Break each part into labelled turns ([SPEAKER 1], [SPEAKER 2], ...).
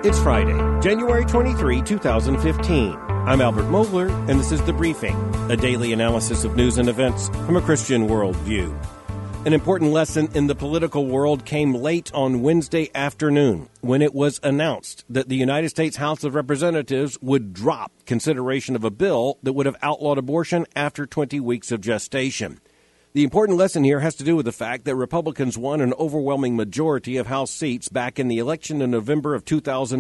[SPEAKER 1] It's Friday, January 23, 2015. I'm Albert Mohler, and this is The Briefing, a daily analysis of news and events from a Christian worldview. An important lesson in the political world came late on Wednesday afternoon when it was announced that the United States House of Representatives would drop consideration of a bill that would have outlawed abortion after 20 weeks of gestation. The important lesson here has to do with the fact that Republicans won an overwhelming majority of House seats back in the election in November of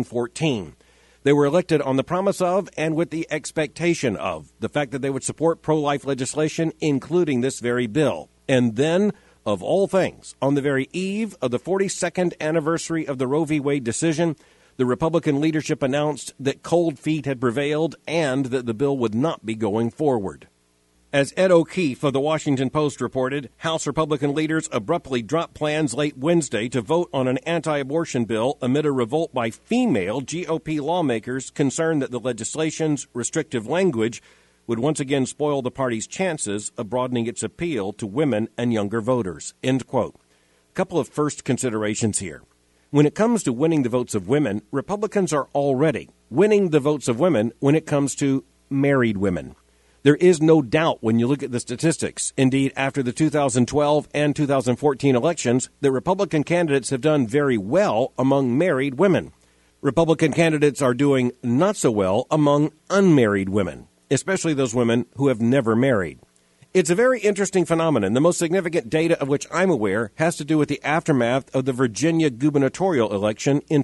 [SPEAKER 1] 2014. They were elected on the promise of and with the expectation of the fact that they would support pro-life legislation, including this very bill. And then, of all things, on the very eve of the 42nd anniversary of the Roe v. Wade decision, the Republican leadership announced that cold feet had prevailed and that the bill would not be going forward. As Ed O'Keefe of the Washington Post reported, House Republican leaders abruptly dropped plans late Wednesday to vote on an anti-abortion bill amid a revolt by female GOP lawmakers concerned that the legislation's restrictive language would once again spoil the party's chances of broadening its appeal to women and younger voters. End quote. A couple of first considerations here. When it comes to winning the votes of women, Republicans are already winning the votes of women when it comes to married women. There is no doubt when you look at the statistics. Indeed, after the 2012 and 2014 elections, the Republican candidates have done very well among married women. Republican candidates are doing not so well among unmarried women, especially those women who have never married. It's a very interesting phenomenon. The most significant data of which I'm aware has to do with the aftermath of the Virginia gubernatorial election in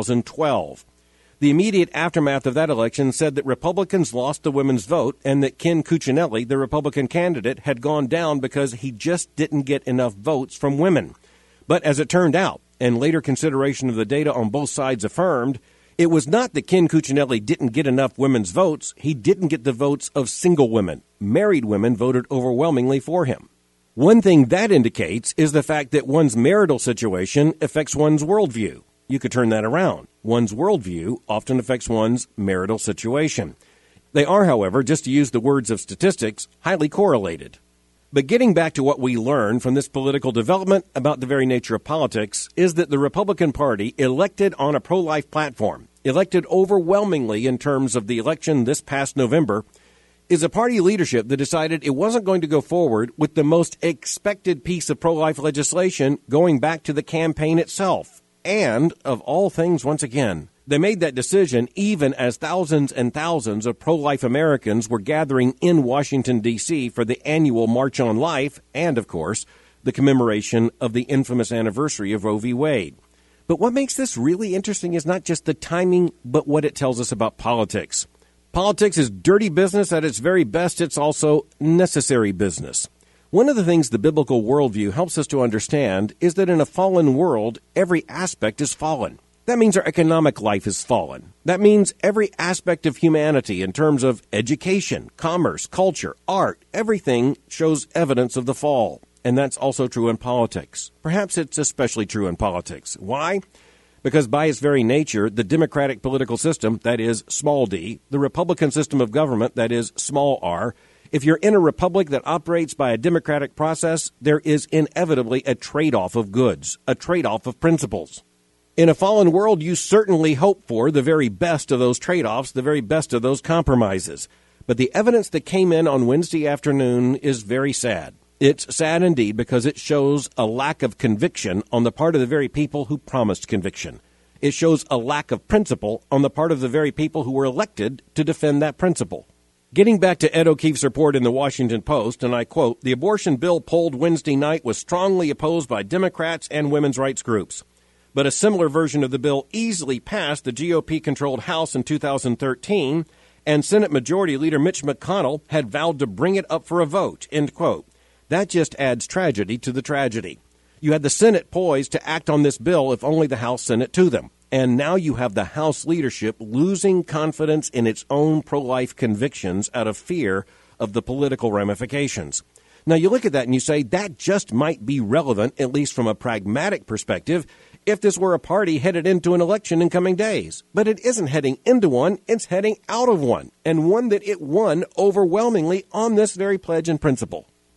[SPEAKER 1] 2012. The immediate aftermath of that election said that Republicans lost the women's vote and that Ken Cuccinelli, the Republican candidate, had gone down because he just didn't get enough votes from women. But as it turned out, and later consideration of the data on both sides affirmed, it was not that Ken Cuccinelli didn't get enough women's votes. He didn't get the votes of single women. Married women voted overwhelmingly for him. One thing that indicates is the fact that one's marital situation affects one's worldview. You could turn that around. One's worldview often affects one's marital situation. They are, however, just to use the words of statistics, highly correlated. But getting back to what we learned from this political development about the very nature of politics is that the Republican Party, elected on a pro-life platform, elected overwhelmingly in terms of the election this past November, is a party leadership that decided it wasn't going to go forward with the most expected piece of pro-life legislation going back to the campaign itself. And, of all things, once again, they made that decision even as thousands and thousands of pro-life Americans were gathering in Washington, D.C. for the annual March on Life and, of course, the commemoration of the infamous anniversary of Roe v. Wade. But what makes this really interesting is not just the timing, but what it tells us about politics. Politics is dirty business at its very best. It's also necessary business. One of the things the biblical worldview helps us to understand is that in a fallen world, every aspect is fallen. That means our economic life is fallen. That means every aspect of humanity in terms of education, commerce, culture, art, everything shows evidence of the fall. And that's also true in politics. Perhaps it's especially true in politics. Why? Because by its very nature, the democratic political system, that is small d, the Republican system of government, that is small r, if you're in a republic that operates by a democratic process, there is inevitably a trade-off of goods, a trade-off of principles. In a fallen world, you certainly hope for the very best of those trade-offs, the very best of those compromises. But the evidence that came in on Wednesday afternoon is very sad. It's sad indeed because it shows a lack of conviction on the part of the very people who promised conviction. It shows a lack of principle on the part of the very people who were elected to defend that principle. Getting back to Ed O'Keefe's report in the Washington Post, and I quote, "The abortion bill polled Wednesday night was strongly opposed by Democrats and women's rights groups. But a similar version of the bill easily passed the GOP-controlled House in 2013, and Senate Majority Leader Mitch McConnell had vowed to bring it up for a vote," end quote. That just adds tragedy to the tragedy. You had the Senate poised to act on this bill if only the House sent it to them. And now you have the House leadership losing confidence in its own pro-life convictions out of fear of the political ramifications. Now, you look at that and you say that just might be relevant, at least from a pragmatic perspective, if this were a party headed into an election in coming days. But it isn't heading into one, it's heading out of one, and one that it won overwhelmingly on this very pledge and principle.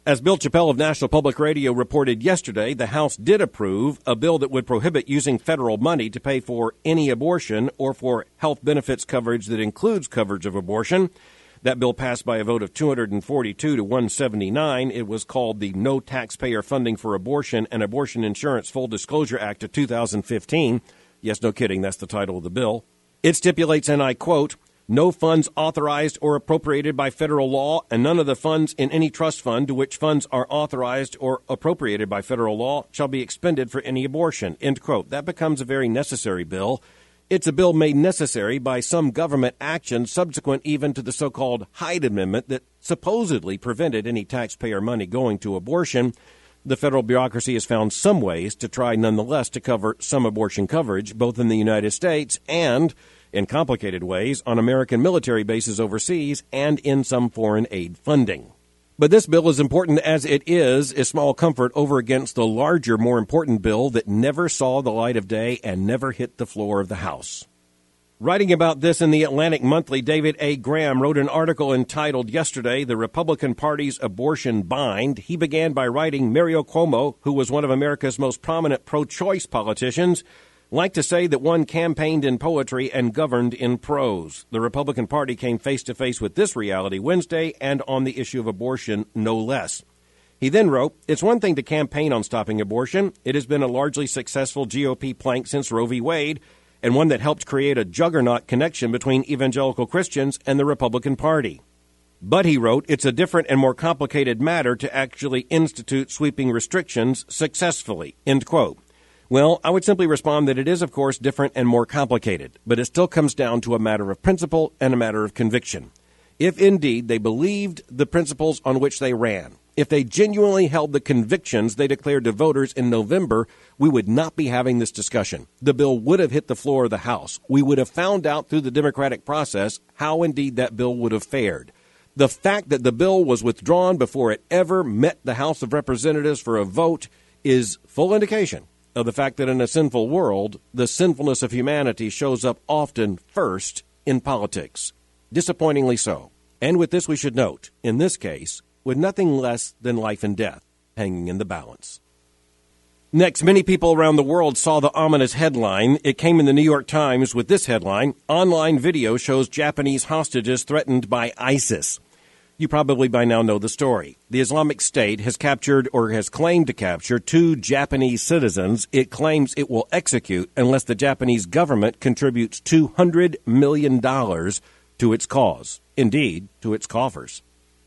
[SPEAKER 1] As Bill Chappell of National Public Radio reported yesterday, the House did approve a bill that would prohibit using federal money to pay for any abortion or for health benefits coverage that includes coverage of abortion. That bill passed by a vote of 242 to 179. It was called the No Taxpayer Funding for Abortion and Abortion Insurance Full Disclosure Act of 2015. Yes, no kidding, that's the title of the bill. It stipulates, and I quote, "No funds authorized or appropriated by federal law, and none of the funds in any trust fund to which funds are authorized or appropriated by federal law shall be expended for any abortion," end quote. That becomes a very necessary bill. It's a bill made necessary by some government action subsequent even to the so-called Hyde Amendment that supposedly prevented any taxpayer money going to abortion. The federal bureaucracy has found some ways to try nonetheless to cover some abortion coverage, both in the United States and, in complicated ways, on American military bases overseas and in some foreign aid funding. But this bill, as important as it is small comfort over against the larger, more important bill that never saw the light of day and never hit the floor of the House. Writing about this in the Atlantic Monthly, David A. Graham wrote an article entitled yesterday, "The Republican Party's Abortion Bind." He began by writing, Mario Cuomo, who was one of America's most prominent pro-choice politicians, liked to say that one campaigned in poetry and governed in prose. The Republican Party came face-to-face with this reality Wednesday, and on the issue of abortion, no less. He then wrote, "It's one thing to campaign on stopping abortion. It has been a largely successful GOP plank since Roe v. Wade, and one that helped create a juggernaut connection between evangelical Christians and the Republican Party. But," he wrote, "it's a different and more complicated matter to actually institute sweeping restrictions successfully," end quote. Well, I would simply respond that it is, of course, different and more complicated, but it still comes down to a matter of principle and a matter of conviction. If indeed they believed the principles on which they ran, if they genuinely held the convictions they declared to voters in November, we would not be having this discussion. The bill would have hit the floor of the House. We would have found out through the democratic process how indeed that bill would have fared. The fact that the bill was withdrawn before it ever met the House of Representatives for a vote is full indication of the fact that in a sinful world, the sinfulness of humanity shows up often first in politics. Disappointingly so. And with this we should note, in this case, with nothing less than life and death hanging in the balance. Next, many people around the world saw the ominous headline. It came in the New York Times with this headline, "Online video shows Japanese hostages threatened by ISIS." You probably by now know the story. The Islamic State has captured or has claimed to capture 2 Japanese citizens. It claims it will execute unless the Japanese government contributes $200 million to its cause. Indeed, to its coffers.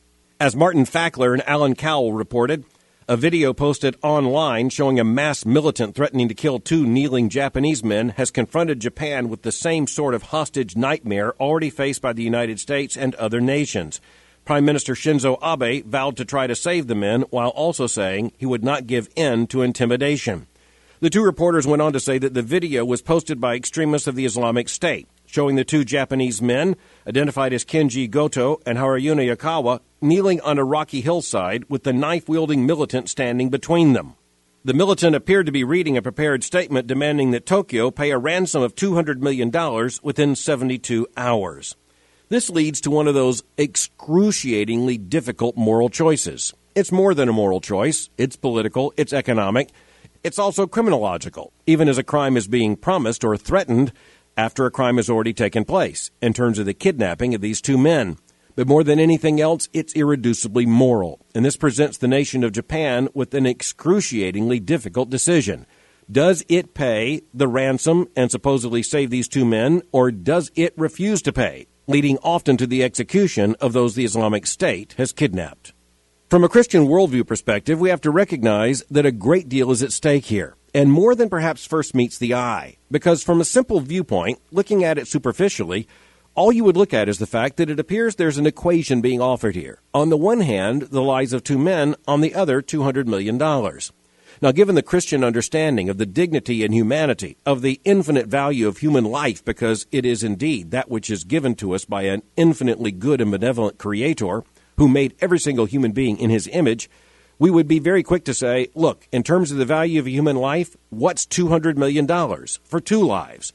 [SPEAKER 1] As Martin Fackler and Alan Cowell reported, a video posted online showing a masked militant threatening to kill 2 kneeling Japanese men has confronted Japan with the same sort of hostage nightmare already faced by the United States and other nations. Prime Minister Shinzo Abe vowed to try to save the men while also saying he would not give in to intimidation. The 2 reporters went on to say that the video was posted by extremists of the Islamic State, showing the 2 Japanese men, identified as Kenji Goto and Haruyuna Yukawa, kneeling on a rocky hillside with the knife-wielding militant standing between them. The militant appeared to be reading a prepared statement demanding that Tokyo pay a ransom of $200 million within 72 hours. This leads to one of those excruciatingly difficult moral choices. It's more than a moral choice. It's political. It's economic. It's also criminological, even as a crime is being promised or threatened after a crime has already taken place, in terms of the kidnapping of these 2 men. But more than anything else, it's irreducibly moral. And this presents the nation of Japan with an excruciatingly difficult decision. Does it pay the ransom and supposedly save these 2 men, or does it refuse to pay, leading often to the execution of those the Islamic State has kidnapped? From a Christian worldview perspective, we have to recognize that a great deal is at stake here, and more than perhaps first meets the eye, because from a simple viewpoint, looking at it superficially, all you would look at is the fact that it appears there's an equation being offered here. On the one hand, the lives of 2 men, on the other, $200 million. Now, given the Christian understanding of the dignity and humanity, of the infinite value of human life, because it is indeed that which is given to us by an infinitely good and benevolent Creator who made every single human being in His image, we would be very quick to say, look, in terms of the value of a human life, what's $200 million for 2 lives?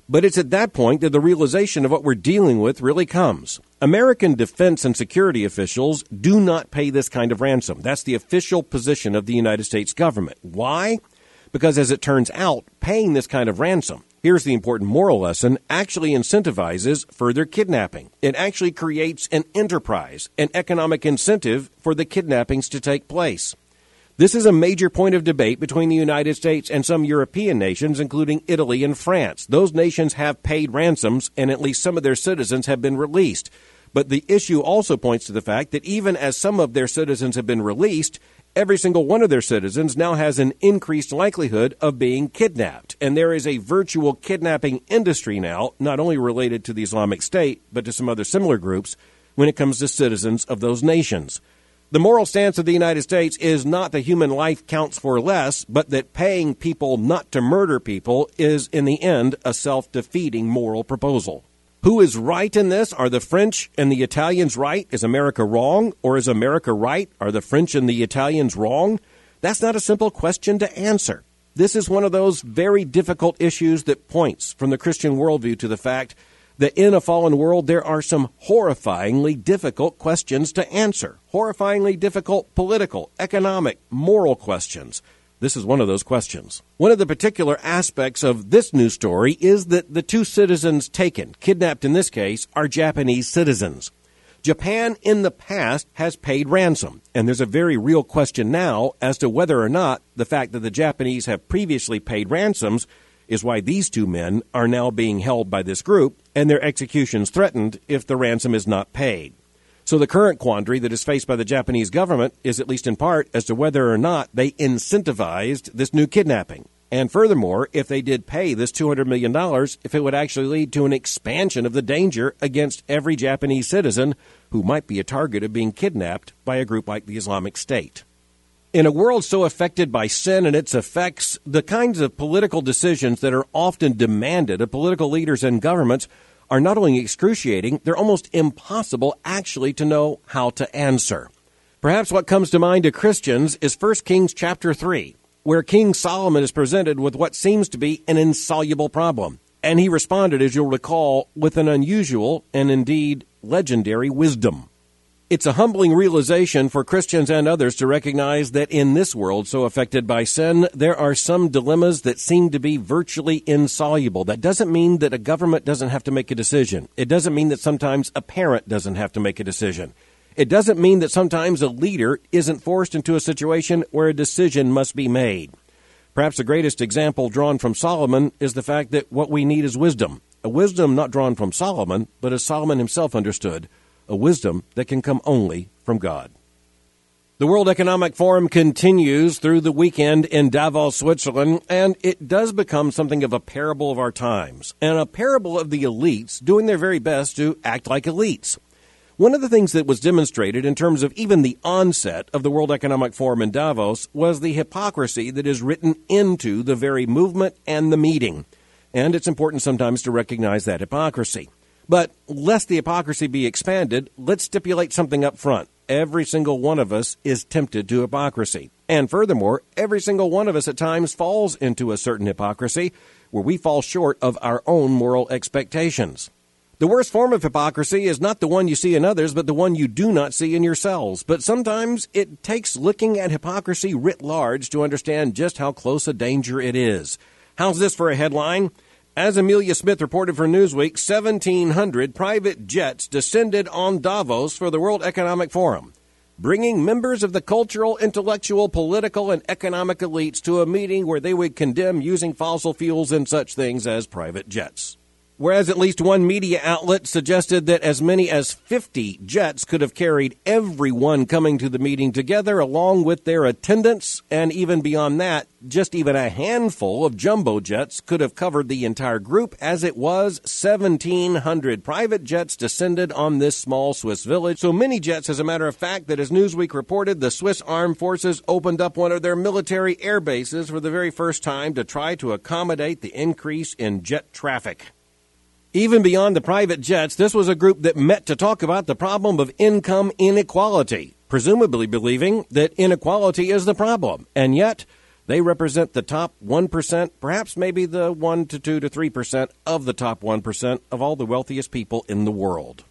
[SPEAKER 1] But it's at that point that the realization of what we're dealing with really comes. American defense and security officials do not pay this kind of ransom. That's the official position of the United States government. Why? Because as it turns out, paying this kind of ransom, here's the important moral lesson, actually incentivizes further kidnapping. It actually creates an enterprise, an economic incentive for the kidnappings to take place. This is a major point of debate between the United States and some European nations, including Italy and France. Those nations have paid ransoms, and at least some of their citizens have been released. But the issue also points to the fact that even as some of their citizens have been released, every single one of their citizens now has an increased likelihood of being kidnapped. And there is a virtual kidnapping industry now, not only related to the Islamic State, but to some other similar groups when it comes to citizens of those nations. The moral stance of the United States is not that human life counts for less, but that paying people not to murder people is, in the end, a self-defeating moral proposal. Who is right in this? Are the French and the Italians right? Is America wrong? Or is America right? Are the French and the Italians wrong? That's not a simple question to answer. This is one of those very difficult issues that points from the Christian worldview to the fact that in a fallen world, there are some horrifyingly difficult questions to answer. Horrifyingly difficult political, economic, moral questions. This is one of those questions. One of the particular aspects of this news story is that the two citizens taken, kidnapped in this case, are Japanese citizens. Japan in the past has paid ransom, and there's a very real question now as to whether or not the fact that the Japanese have previously paid ransoms is why these two men are now being held by this group and their executions threatened if the ransom is not paid. So the current quandary that is faced by the Japanese government is at least in part as to whether or not they incentivized this new kidnapping. And furthermore, if they did pay this $200 million, if it would actually lead to an expansion of the danger against every Japanese citizen who might be a target of being kidnapped by a group like the Islamic State. In a world so affected by sin and its effects, the kinds of political decisions that are often demanded of political leaders and governments are not only excruciating, they're almost impossible actually to know how to answer. Perhaps what comes to mind to Christians is 1 Kings chapter 3, where King Solomon is presented with what seems to be an insoluble problem. And he responded, as you'll recall, with an unusual and indeed legendary wisdom. It's a humbling realization for Christians and others to recognize that in this world so affected by sin, there are some dilemmas that seem to be virtually insoluble. That doesn't mean that a government doesn't have to make a decision. It doesn't mean that sometimes a parent doesn't have to make a decision. It doesn't mean that sometimes a leader isn't forced into a situation where a decision must be made. Perhaps the greatest example drawn from Solomon is the fact that what we need is wisdom. A wisdom not drawn from Solomon, but as Solomon himself understood, a wisdom that can come only from God. The World Economic Forum continues through the weekend in Davos, Switzerland, and it does become something of a parable of our times, and a parable of the elites doing their very best to act like elites. One of the things that was demonstrated in terms of even the onset of the World Economic Forum in Davos was the hypocrisy that is written into the very movement and the meeting. And it's important sometimes to recognize that hypocrisy. But lest the hypocrisy be expanded, let's stipulate something up front. Every single one of us is tempted to hypocrisy. And furthermore, every single one of us at times falls into a certain hypocrisy where we fall short of our own moral expectations. The worst form of hypocrisy is not the one you see in others, but the one you do not see in yourselves. But sometimes it takes looking at hypocrisy writ large to understand just how close a danger it is. How's this for a headline? As Amelia Smith reported for Newsweek, 1,700 private jets descended on Davos for the World Economic Forum, bringing members of the cultural, intellectual, political, and economic elites to a meeting where they would condemn using fossil fuels and such things as private jets. Whereas at least one media outlet suggested that as many as 50 jets could have carried everyone coming to the meeting together along with their attendants, and even beyond that, just even a handful of jumbo jets could have covered the entire group. As it was, 1,700 private jets descended on this small Swiss village. So many jets, as a matter of fact, that as Newsweek reported, the Swiss Armed Forces opened up one of their military air bases for the very first time to try to accommodate the increase in jet traffic. Even beyond the private jets, this was a group that met to talk about the problem of income inequality, presumably believing that inequality is the problem. And yet, They represent the top 1%, perhaps maybe the 1 to 2 to 3% of the top 1% of all the wealthiest people in the world.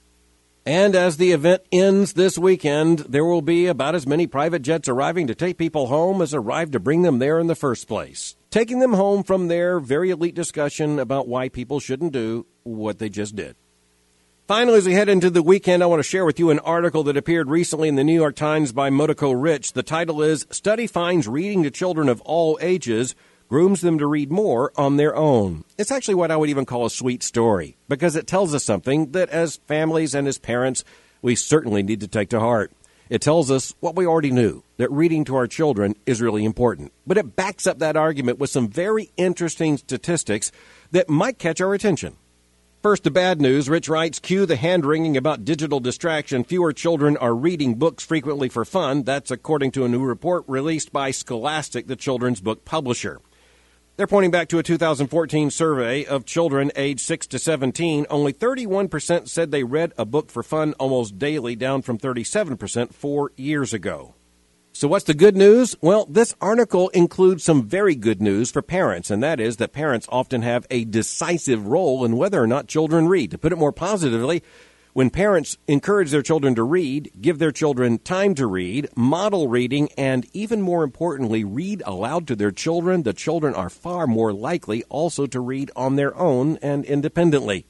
[SPEAKER 1] And as the event ends this weekend, there will be about as many private jets arriving to take people home as arrived to bring them there in the first place, taking them home from their very elite discussion about why people shouldn't do what they just did. Finally, as we head into the weekend, I want to share with you an article that appeared recently in the New York Times by Motoko Rich. The title is, Study Finds Reading to Children of All Ages Grooms Them to Read More on Their Own. It's actually what I would even call a sweet story, because it tells us something that as families and as parents, we certainly need to take to heart. It tells us what we already knew, that reading to our children is really important. But it backs up that argument with some very interesting statistics that might catch our attention. First, the bad news. Rich writes, cue the hand-wringing about digital distraction. Fewer children are reading books frequently for fun. That's according to a new report released by Scholastic, the children's book publisher. They're pointing back to a 2014 survey of children aged 6 to 17. Only 31% said they read a book for fun almost daily, down from 37% 4 years ago. So what's the good news? Well, this article includes some very good news for parents, and that is that parents often have a decisive role in whether or not children read. To put it more positively, when parents encourage their children to read, give their children time to read, model reading, and even more importantly, read aloud to their children, the children are far more likely also to read on their own and independently.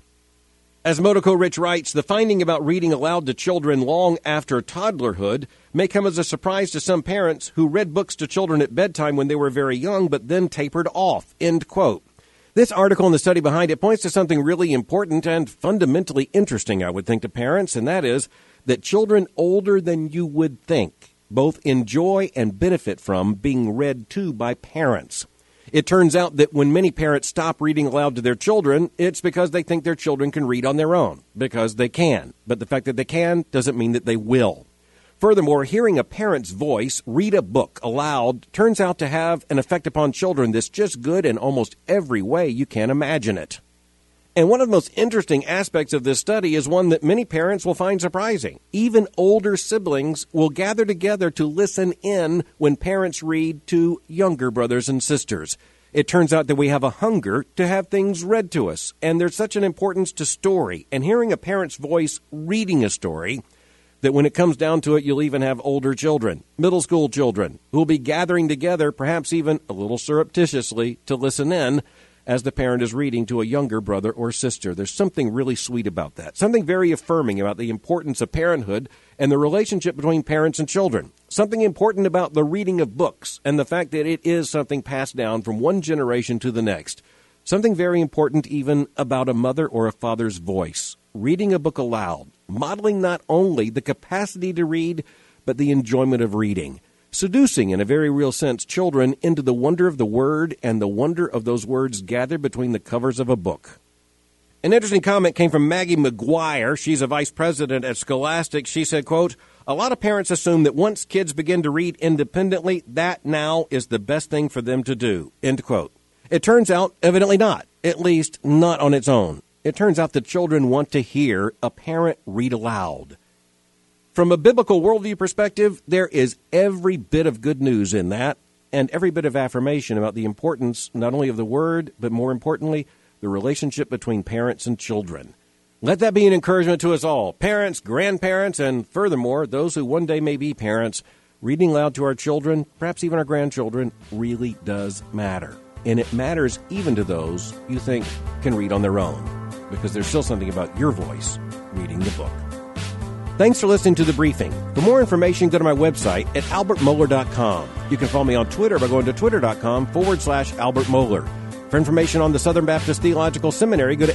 [SPEAKER 1] As Motoko Rich writes, the finding about reading aloud to children long after toddlerhood may come as a surprise to some parents who read books to children at bedtime when they were very young, but then tapered off. End quote. This article and the study behind it points to something really important and fundamentally interesting, I would think, to parents, and that is that children older than you would think both enjoy and benefit from being read to by parents. It turns out that when many parents stop reading aloud to their children, it's because they think their children can read on their own, because they can. But the fact that they can doesn't mean that they will. Furthermore, hearing a parent's voice read a book aloud turns out to have an effect upon children that's just good in almost every way you can imagine it. And one of the most interesting aspects of this study is one that many parents will find surprising. Even older siblings will gather together to listen in when parents read to younger brothers and sisters. It turns out that we have a hunger to have things read to us, and there's such an importance to story. And hearing a parent's voice reading a story, that when it comes down to it, you'll even have older children, middle school children, who will be gathering together, perhaps even a little surreptitiously, to listen in as the parent is reading to a younger brother or sister. There's something really sweet about that, something very affirming about the importance of parenthood and the relationship between parents and children, something important about the reading of books and the fact that it is something passed down from one generation to the next, something very important even about a mother or a father's voice, reading a book aloud, modeling not only the capacity to read, but the enjoyment of reading, seducing in a very real sense children into the wonder of the word and the wonder of those words gathered between the covers of a book. An interesting comment came from Maggie McGuire. She's a vice president at Scholastic. She said, quote, a lot of parents assume that once kids begin to read independently, that now is the best thing for them to do, end quote. It turns out, evidently not, at least not on its own. It turns out that children want to hear a parent read aloud. From a biblical worldview perspective, there is every bit of good news in that, and every bit of affirmation about the importance not only of the word, but more importantly, the relationship between parents and children. Let that be an encouragement to us all, parents, grandparents, and furthermore, those who one day may be parents. Reading aloud to our children, perhaps even our grandchildren, really does matter. And it matters even to those you think can read on their own, because there's still something about your voice reading the book. Thanks for listening to The Briefing. For more information, go to my website at albertmohler.com. You can follow me on Twitter by going to twitter.com/Albert Mohler. For information on the Southern Baptist Theological Seminary, go to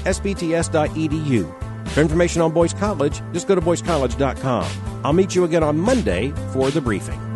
[SPEAKER 1] sbts.edu. For information on Boyce College, just go to boycecollege.com. I'll meet you again on Monday for The Briefing.